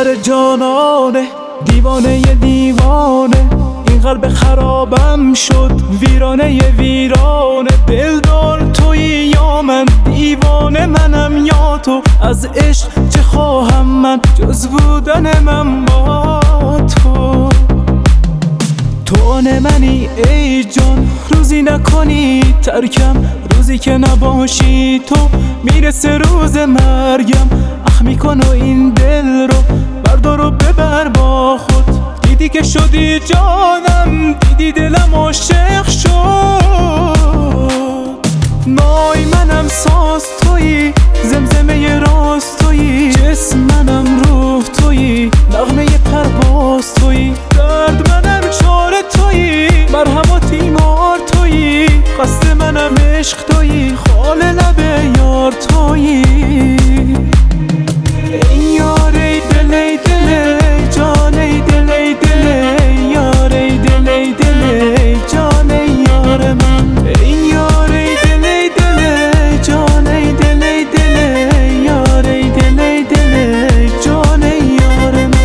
سر جانانه، دیوانه دیوانه، این قلب خرابم شد ویرانه ویرانه. دلدار تویی یا من، دیوانه منم یا تو، از عشق چه خواهم من جز بودن من با تو. تو آن منی ای جان، روزی نکنی ترکم، روزی که نباشی تو میرسه روز مرگم. اخ میکن و این دل رو بردار و ببر با خود، دیدی که شدی جانم، دیدی دلم عاشق شد. نای منم ساز تویی، زمزمه راست تویی، جسم منم روح تویی، نغمه پرواز تویی، درد منم چاره تویی، مرهم و تیمار تویی، قصد منم عشق تویی، خال لب یار تویی. ای یار ای دل ای دل جان ای دل ای دل یار ای دل ای دل جان یار من. ای یار ای دل ای دل جان ای دل ای دل یار ای دل ای دل جان یار من.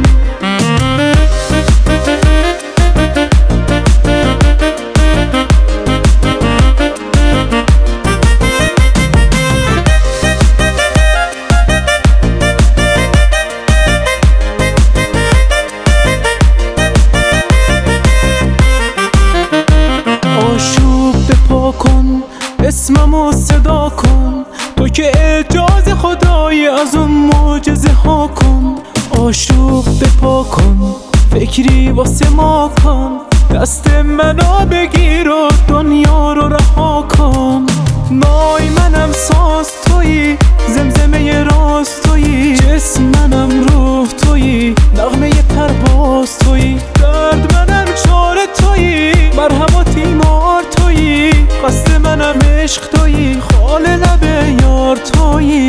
کن اسممو صدا کن، تو که اعجاز خدایی، از اون معجزه ها کن. آشوب بپا کن، فکری واسه ما کن، دست منو بگیر و دنیا رو رها کن. نای منم ساز تویی، زمزمه راست تویی، جسم منم روح تویی، نغمه پرواز تویی، درد منم چاره تویی، مرهم و تیمار تویی، قصد منم عشق تویی، خال لب یار تویی.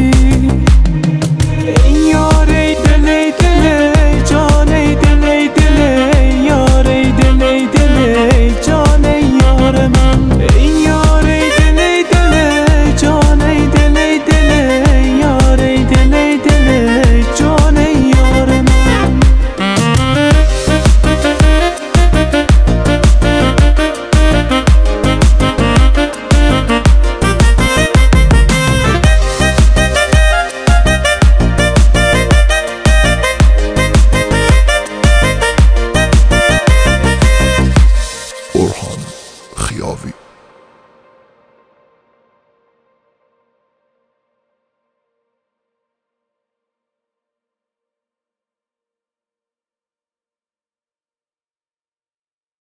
ای یار ای دل ای دل جان ای دل ای دل یار ای دل ای دل جان یار من. ای یار ای دل ای دل جان ای دل ای دل یار ای دل ای دل جان یار من. Orhan Khiyavi.